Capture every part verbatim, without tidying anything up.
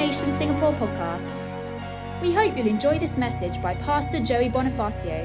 Nation Singapore podcast. We hope you'll enjoy this message by Pastor Joey Bonifacio.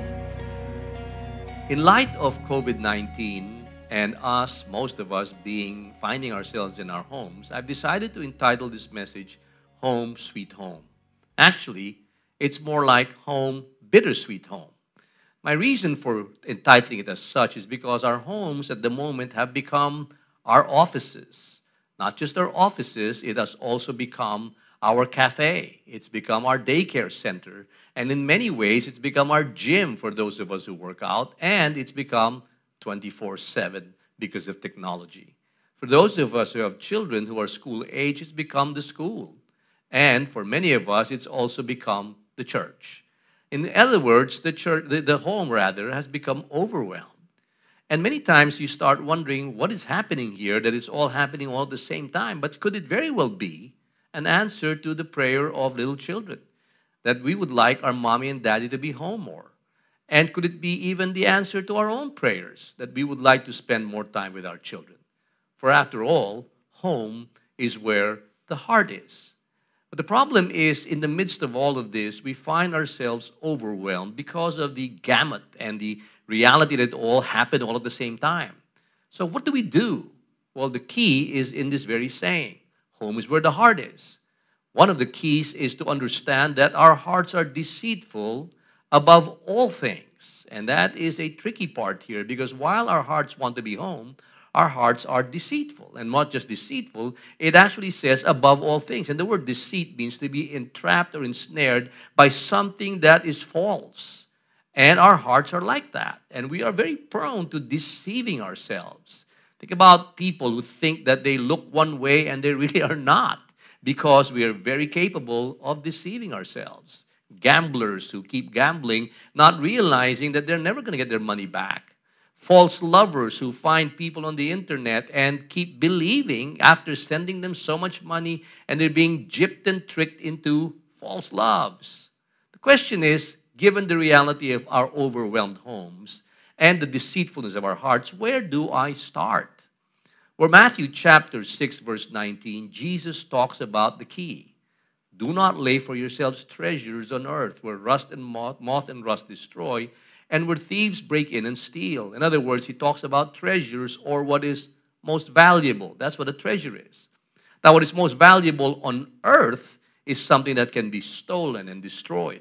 In light of COVID nineteen and us, most of us being finding ourselves in our homes, I've decided to entitle this message Home Sweet Home. Actually, it's more like Home Bittersweet Home. My reason for entitling it as such is because our homes at the moment have become our offices. Not just our offices, it has also become our cafe. It's become our daycare center. And in many ways, it's become our gym for those of us who work out. And it's become twenty-four seven because of technology. For those of us who have children who are school age, it's become the school. And for many of us, it's also become the church. In other words, the church, the, the home rather, has become overwhelmed. And many times you start wondering what is happening here, that it's all happening all at the same time. But could it very well be an answer to the prayer of little children, that we would like our mommy and daddy to be home more? And could it be even the answer to our own prayers, that we would like to spend more time with our children? For after all, home is where the heart is. But the problem is, in the midst of all of this, we find ourselves overwhelmed because of the gamut and the reality that it all happened all at the same time. So what do we do? Well, the key is in this very saying, home is where the heart is. One of the keys is to understand that our hearts are deceitful above all things. And that is a tricky part here, because while our hearts want to be home, our hearts are deceitful. And not just deceitful, it actually says above all things. And the word deceit means to be entrapped or ensnared by something that is false. And our hearts are like that. And we are very prone to deceiving ourselves. Think about people who think that they look one way and they really are not, because we are very capable of deceiving ourselves. Gamblers who keep gambling, not realizing that they're never going to get their money back. False lovers who find people on the internet and keep believing after sending them so much money, and they're being gypped and tricked into false loves. The question is, given the reality of our overwhelmed homes and the deceitfulness of our hearts, where do I start? Well, Matthew chapter six, verse nineteen, Jesus talks about the key. Do not lay for yourselves treasures on earth, where rust and moth, moth and rust destroy, and where thieves break in and steal. In other words, he talks about treasures, or what is most valuable. That's what a treasure is. Now, what is most valuable on earth is something that can be stolen and destroyed.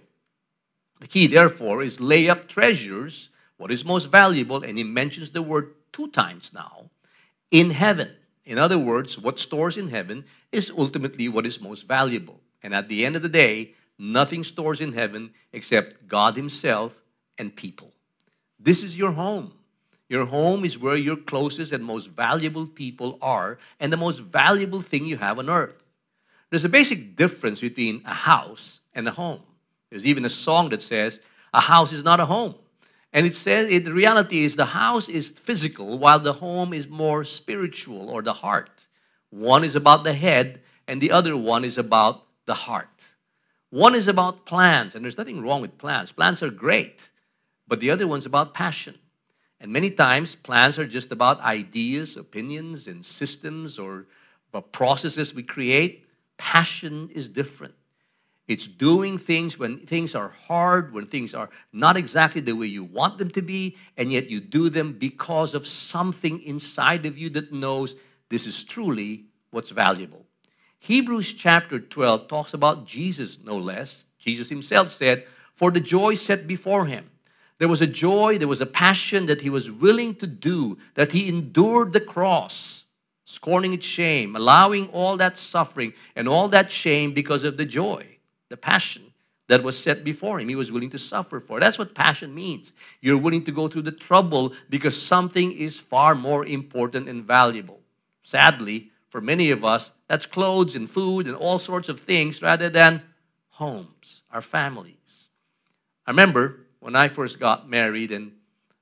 The key, therefore, is lay up treasures, what is most valuable, and he mentions the word two times now, in heaven. In other words, what stores in heaven is ultimately what is most valuable. And at the end of the day, nothing stores in heaven except God himself and people. This is your home. Your home is where your closest and most valuable people are, and the most valuable thing you have on earth. There's a basic difference between a house and a home. There's even a song that says, a house is not a home. And it says, it, the reality is the house is physical, while the home is more spiritual, or the heart. One is about the head, and the other one is about the heart. One is about plans, and there's nothing wrong with plans. Plans are great, but the other one's about passion. And many times, plans are just about ideas, opinions, and systems, or, or processes we create. Passion is different. It's doing things when things are hard, when things are not exactly the way you want them to be, and yet you do them because of something inside of you that knows this is truly what's valuable. Hebrews chapter twelve talks about Jesus, no less. Jesus himself said, for the joy set before him. There was a joy, there was a passion that he was willing to do, that he endured the cross, scorning its shame, allowing all that suffering and all that shame because of the joy. The passion that was set before him. He was willing to suffer for. That's what passion means. You're willing to go through the trouble because something is far more important and valuable. Sadly, for many of us, that's clothes and food and all sorts of things rather than homes, our families. I remember when I first got married and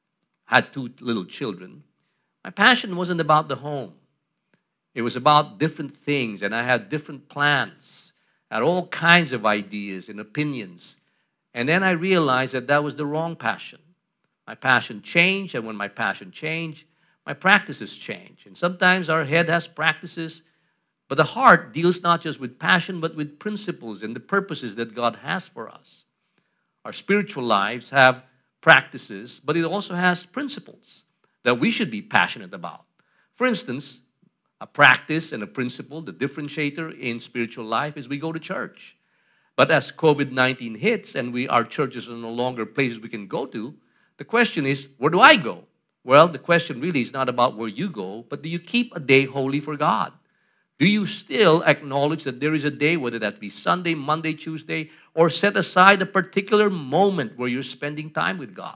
had two little children, my passion wasn't about the home. It was about different things, and I had different plans. Had all kinds of ideas and opinions. And then I realized that that was the wrong passion. My passion changed, and when my passion changed, my practices change. And sometimes our head has practices, But the heart deals not just with passion, but with principles and the purposes that God has for us. Our spiritual lives have practices, but it also has principles that we should be passionate about. For instance, a practice and a principle, the differentiator in spiritual life is we go to church. But as COVID nineteen hits and we our churches are no longer places we can go to, the question is, where do I go? Well, the question really is not about where you go, but do you keep a day holy for God? Do you still acknowledge that there is a day, whether that be Sunday, Monday, Tuesday, or set aside a particular moment where you're spending time with God?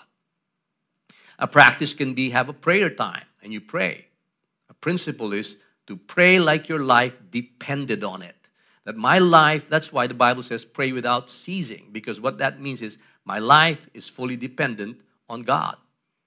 A practice can be have a prayer time and you pray. A principle is to pray like your life depended on it. That my life, that's why the Bible says pray without ceasing, because what that means is my life is fully dependent on God.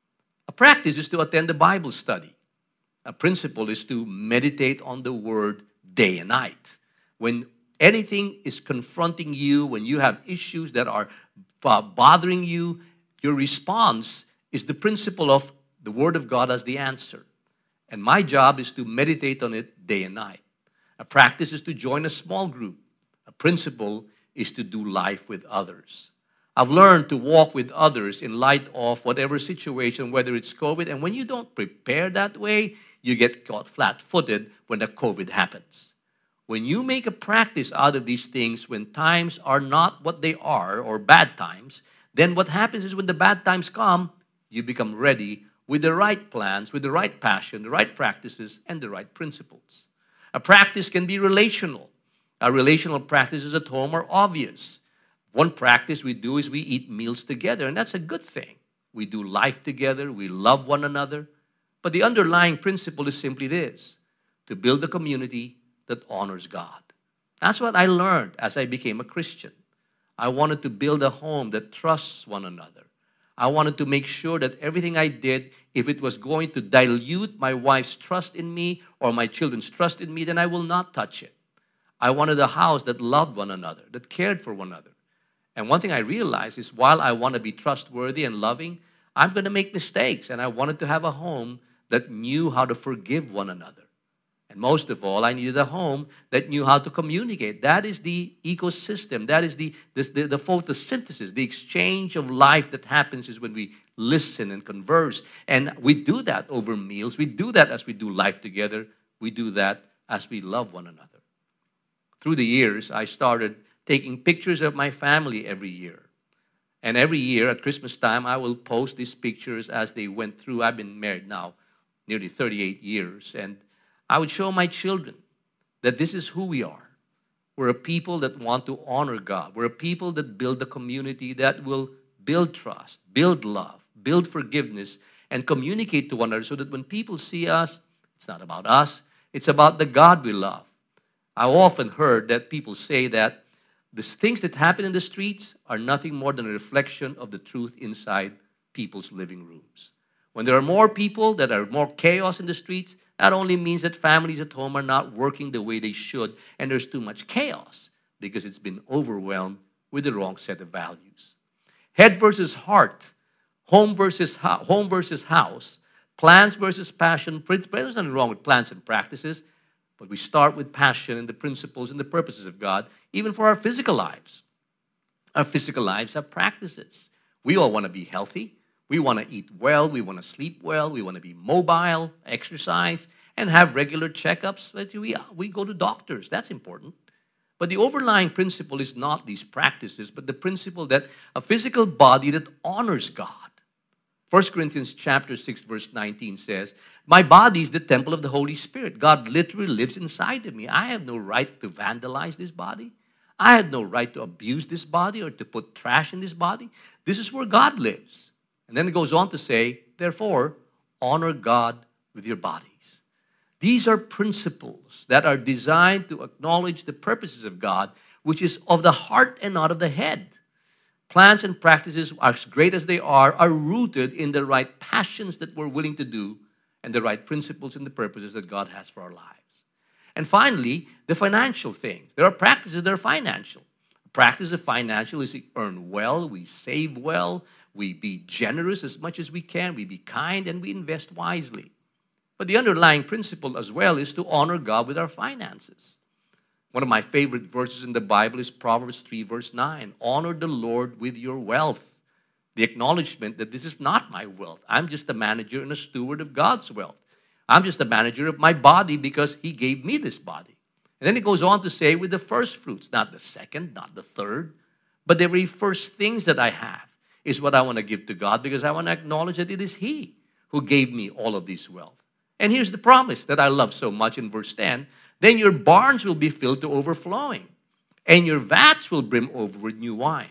A practice is to attend a Bible study. A principle is to meditate on the Word day and night. When anything is confronting you, when you have issues that are bothering you, your response is the principle of the Word of God as the answer. And my job is to meditate on it day and night. A practice is to join a small group. A principle is to do life with others. I've learned to walk with others in light of whatever situation, whether it's COVID. And when you don't prepare that way, you get caught flat-footed when the COVID happens. When you make a practice out of these things, when times are not what they are, or bad times, then what happens is when the bad times come, you become ready with the right plans, with the right passion, the right practices, and the right principles. A practice can be relational. Our relational practices at home are obvious. One practice we do is we eat meals together, and that's a good thing. We do life together, we love one another. But the underlying principle is simply this: to build a community that honors God. That's what I learned as I became a Christian. I wanted to build a home that trusts one another. I wanted to make sure that everything I did, if it was going to dilute my wife's trust in me or my children's trust in me, then I will not touch it. I wanted a house that loved one another, that cared for one another. And one thing I realized is while I want to be trustworthy and loving, I'm going to make mistakes. And I wanted to have a home that knew how to forgive one another. And most of all, I needed a home that knew how to communicate. That is the ecosystem. That is the, the, the, the photosynthesis, the exchange of life that happens is when we listen and converse. And we do that over meals. We do that as we do life together. We do that as we love one another. Through the years, I started taking pictures of my family every year. And every year at Christmas time, I will post these pictures as they went through. I've been married now nearly thirty-eight years. And I would show my children that this is who we are. We're a people that want to honor God. We're a people that build a community that will build trust, build love, build forgiveness, and communicate to one another so that when people see us, it's not about us, it's about the God we love. I've often heard that people say that the things that happen in the streets are nothing more than a reflection of the truth inside people's living rooms. When there are more people, that are more chaos in the streets, that only means that families at home are not working the way they should, and there's too much chaos because it's been overwhelmed with the wrong set of values. Head versus heart, home versus ho- home versus house, plans versus passion. There's nothing wrong with plans and practices, but we start with passion and the principles and the purposes of God, even for our physical lives. Our physical lives have practices. We all want to be healthy. We want to eat well, we want to sleep well, we want to be mobile, exercise, and have regular checkups. We, we go to doctors, that's important. But the overlying principle is not these practices, but the principle that a physical body that honors God. First Corinthians chapter six, verse nineteen says, my body is the temple of the Holy Spirit. God literally lives inside of me. I have no right to vandalize this body. I have no right to abuse this body or to put trash in this body. This is where God lives. And then it goes on to say, therefore, honor God with your bodies. These are principles that are designed to acknowledge the purposes of God, which is of the heart and not of the head. Plans and practices, as great as they are, are rooted in the right passions that we're willing to do and the right principles and the purposes that God has for our lives. And finally, the financial things. There are practices that are financial. Practice of financial is to earn well, we save well, we be generous as much as we can, we be kind, and we invest wisely. But the underlying principle as well is to honor God with our finances. One of my favorite verses in the Bible is Proverbs three, verse nine. Honor the Lord with your wealth. The acknowledgement that this is not my wealth. I'm just a manager and a steward of God's wealth. I'm just a manager of my body because He gave me this body. And then it goes on to say with the first fruits, not the second, not the third, but the very first things that I have is what I want to give to God because I want to acknowledge that it is He who gave me all of this wealth. And here's the promise that I love so much in verse ten. Then your barns will be filled to overflowing, and your vats will brim over with new wine.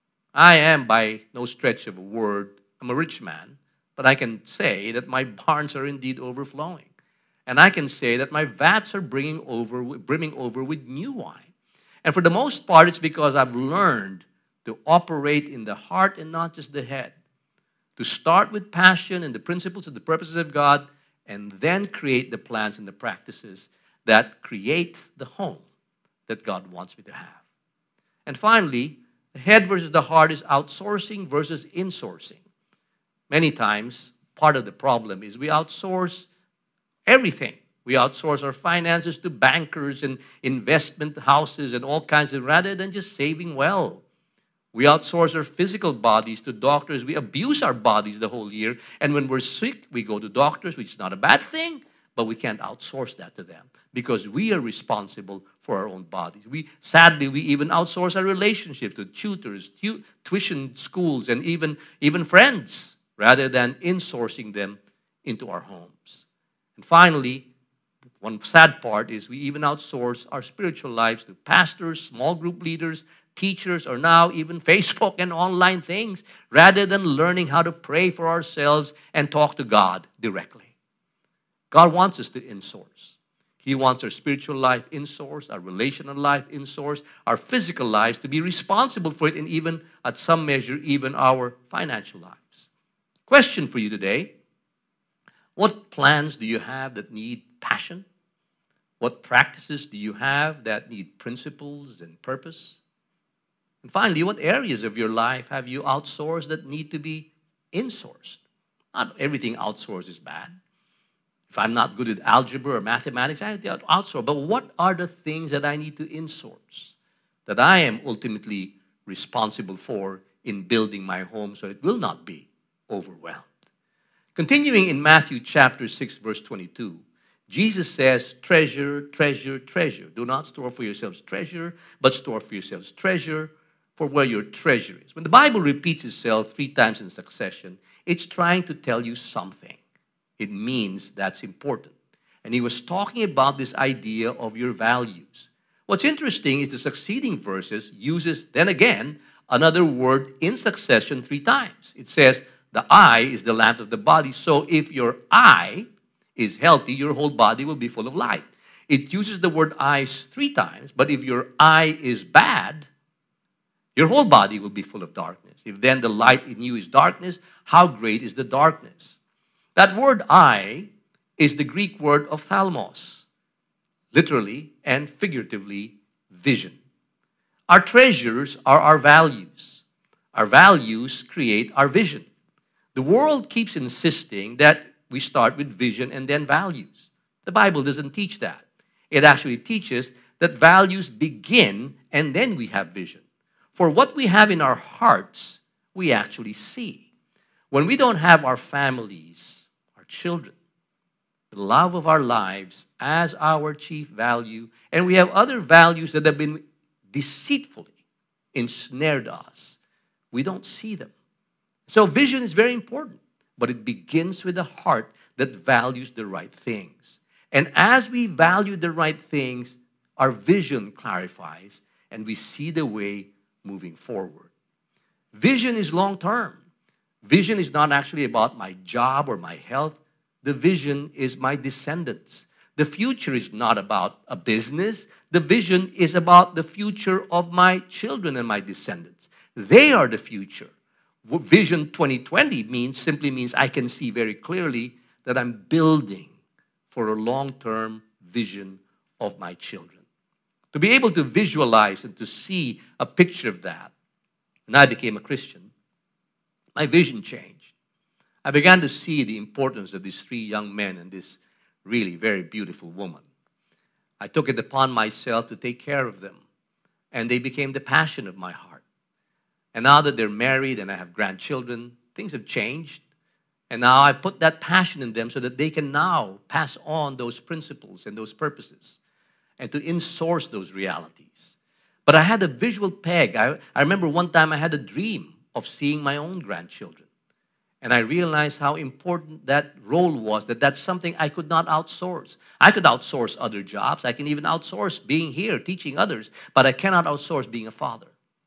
I am by no stretch of a word, I'm a rich man, but I can say that my barns are indeed overflowing. And I can say that my vats are bringing over, brimming over with new wine. And for the most part, it's because I've learned to operate in the heart and not just the head. To start with passion and the principles and the purposes of God, and then create the plans and the practices that create the home that God wants me to have. And finally, the head versus the heart is outsourcing versus insourcing. Many times, part of the problem is we outsource everything. We outsource our finances to bankers and investment houses and all kinds of, rather than just saving well. We outsource our physical bodies to doctors. We abuse our bodies the whole year. And when we're sick, we go to doctors, which is not a bad thing, but we can't outsource that to them because we are responsible for our own bodies. We sadly, we even outsource our relationships to tutors, tu- tuition schools, and even, even friends, rather than insourcing them into our homes. And finally, one sad part is we even outsource our spiritual lives to pastors, small group leaders, teachers, or now even Facebook and online things, rather than learning how to pray for ourselves and talk to God directly. God wants us to insource. He wants our spiritual life insourced, our relational life insourced, our physical lives to be responsible for it, and even, at some measure, even our financial lives. Question for you today: what plans do you have that need passion? What practices do you have that need principles and purpose? And finally, what areas of your life have you outsourced that need to be insourced? Not everything outsourced is bad. If I'm not good at algebra or mathematics, I have to outsource. But what are the things that I need to insource, that I am ultimately responsible for in building my home so it will not be overwhelmed? Continuing in Matthew chapter six, verse twenty-two, Jesus says, treasure, treasure, treasure. Do not store for yourselves treasure, but store for yourselves treasure for where your treasure is. When the Bible repeats itself three times in succession, it's trying to tell you something. It means that's important. And he was talking about this idea of your values. What's interesting is the succeeding verses uses, then again, another word in succession three times. It says, the eye is the lamp of the body. So if your eye is healthy, your whole body will be full of light. It uses the word eyes three times, but if your eye is bad, your whole body will be full of darkness. If then the light in you is darkness, how great is the darkness? That word eye is the Greek word ophthalmos, literally and figuratively vision. Our treasures are our values. Our values create our vision. The world keeps insisting that we start with vision and then values. The Bible doesn't teach that. It actually teaches that values begin and then we have vision. For what we have in our hearts, we actually see. When we don't have our families, our children, the love of our lives as our chief value, and we have other values that have been deceitfully ensnared us, we don't see them. So vision is very important, but it begins with a heart that values the right things. And as we value the right things, our vision clarifies and we see the way moving forward. Vision is long-term. Vision is not actually about my job or my health. The vision is my descendants. The future is not about a business. The vision is about the future of my children and my descendants. They are the future. Vision twenty twenty means simply means I can see very clearly that I'm building for a long-term vision of my children. To be able to visualize and to see a picture of that, when I became a Christian, my vision changed. I began to see the importance of these three young men and this, really very beautiful woman. I took it upon myself to take care of them, and they became the passion of my heart. And now that they're married and I have grandchildren, things have changed. And now I put that passion in them so that they can now pass on those principles and those purposes and to in-source those realities. But I had a visual peg. I, I remember one time I had a dream of seeing my own grandchildren. And I realized how important that role was, that that's something I could not outsource. I could outsource other jobs. I can even outsource being here, teaching others, but I cannot outsource being a father.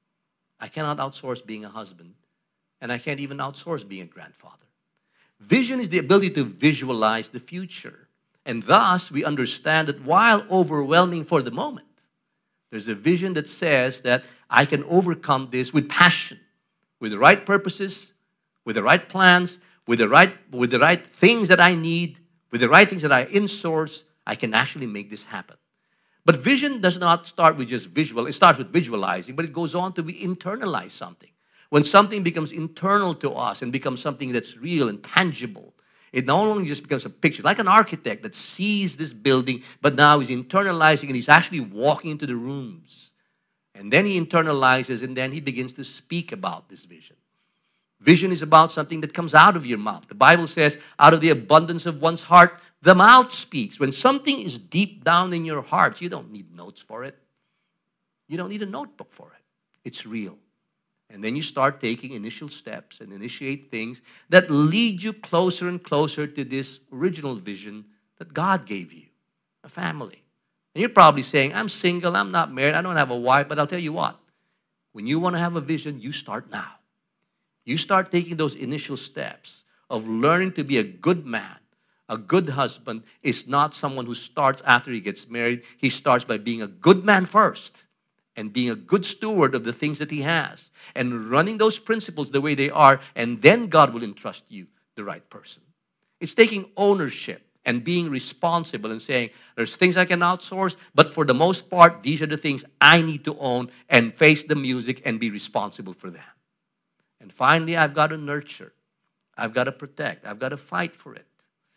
I cannot outsource being a husband, and I can't even outsource being a grandfather. Vision is the ability to visualize the future. And thus, we understand that while overwhelming for the moment, there's a vision that says that I can overcome this with passion, with the right purposes, with the right plans, with the right, with the right things that I need, with the right things that I insource, I can actually make this happen. But vision does not start with just visual. It starts with visualizing, but it goes on to be internalize something. When something becomes internal to us and becomes something that's real and tangible, it not only just becomes a picture, like an architect that sees this building, but now he's internalizing and he's actually walking into the rooms. And then he internalizes and then he begins to speak about this vision. Vision is about something that comes out of your mouth. The Bible says, out of the abundance of one's heart, the mouth speaks. When something is deep down in your heart, you don't need notes for it. You don't need a notebook for it. It's real. And then you start taking initial steps and initiate things that lead you closer and closer to this original vision that God gave you, a family. And you're probably saying, I'm single, I'm not married, I don't have a wife, but I'll tell you what, when you want to have a vision, you start now. You start taking those initial steps of learning to be a good man. A good husband is not someone who starts after he gets married. He starts by being a good man first and being a good steward of the things that he has and running those principles the way they are, and then God will entrust you the right person. It's taking ownership and being responsible and saying, there's things I can outsource, but for the most part, these are the things I need to own and face the music and be responsible for them. And finally, I've got to nurture. I've got to protect. I've got to fight for it.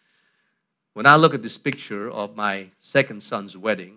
When I look at this picture of my second son's wedding,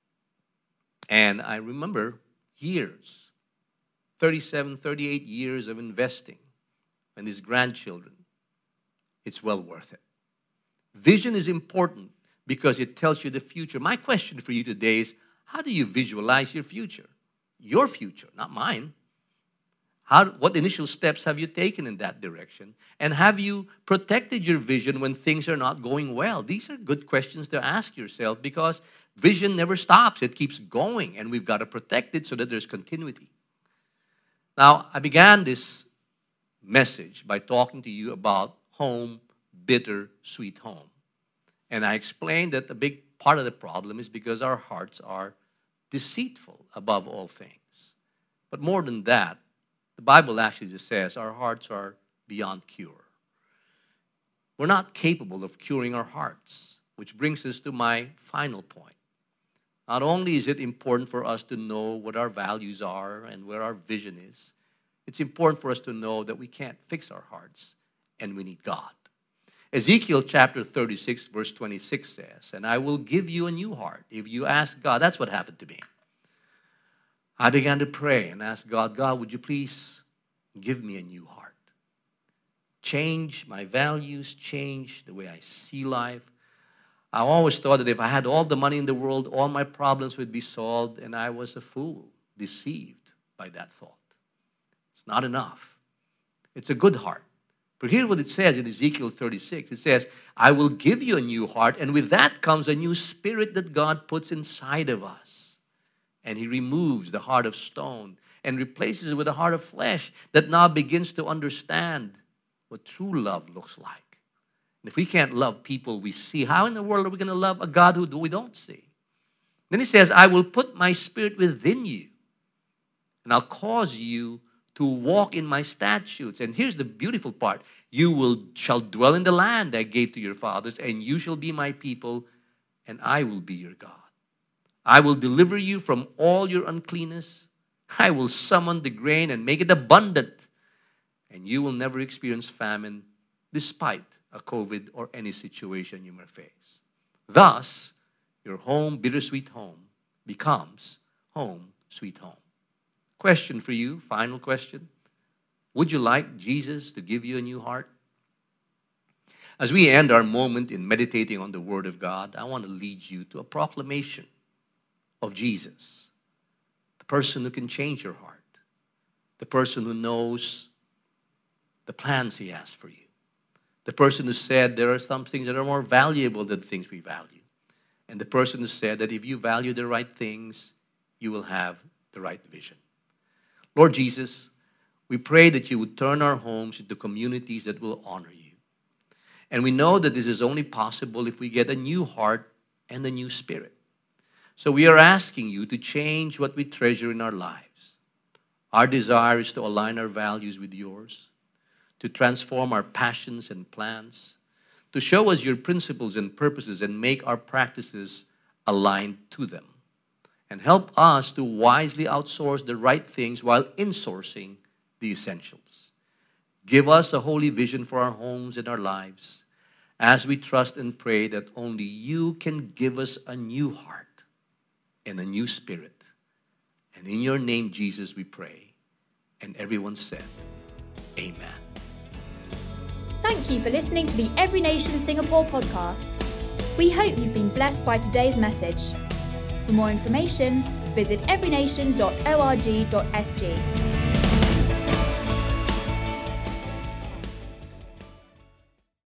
and I remember years, thirty-seven, thirty-eight years of investing in his grandchildren, it's well worth it. Vision is important because it tells you the future. My question for you today is, how do you visualize your future? Your future, not mine. How, what initial steps have you taken in that direction? And have you protected your vision when things are not going well? These are good questions to ask yourself because vision never stops. It keeps going, and we've got to protect it so that there's continuity. Now, I began this message by talking to you about home, bitter, sweet home. And I explained that a big part of the problem is because our hearts are deceitful above all things. But more than that, the Bible actually just says our hearts are beyond cure. We're not capable of curing our hearts, which brings us to my final point. Not only is it important for us to know what our values are and where our vision is, it's important for us to know that we can't fix our hearts and we need God. Ezekiel chapter thirty-six, verse twenty-six says, and I will give you a new heart if you ask God. That's what happened to me. I began to pray and ask God, God, would you please give me a new heart? Change my values, change the way I see life. I always thought that if I had all the money in the world, all my problems would be solved, and I was a fool, deceived by that thought. It's not enough. It's a good heart. But here's what it says in Ezekiel thirty-six. It says, I will give you a new heart, and with that comes a new spirit that God puts inside of us. And he removes the heart of stone and replaces it with a heart of flesh that now begins to understand what true love looks like. And if we can't love people we see, how in the world are we going to love a God who we don't see? Then he says, I will put my spirit within you, and I'll cause you to walk in my statutes. And here's the beautiful part. You will shall dwell in the land I gave to your fathers, and you shall be my people, and I will be your God. I will deliver you from all your uncleanness. I will summon the grain and make it abundant. And you will never experience famine despite a COVID or any situation you may face. Thus, your home, bittersweet home, becomes home, sweet home. Question for you, final question. Would you like Jesus to give you a new heart? As we end our moment in meditating on the Word of God, I want to lead you to a proclamation of Jesus, the person who can change your heart, the person who knows the plans He has for you, the person who said there are some things that are more valuable than things we value, and the person who said that if you value the right things, you will have the right vision. Lord Jesus, we pray that you would turn our homes into communities that will honor you. And we know that this is only possible if we get a new heart and a new spirit. So we are asking you to change what we treasure in our lives. Our desire is to align our values with yours, to transform our passions and plans, to show us your principles and purposes and make our practices aligned to them. And help us to wisely outsource the right things while insourcing the essentials. Give us a holy vision for our homes and our lives as we trust and pray that only you can give us a new heart and a new spirit. And in your name, Jesus, we pray. And everyone said, Amen. Thank you for listening to the Every Nation Singapore podcast. We hope you've been blessed by today's message. For more information, visit every nation dot org dot s g.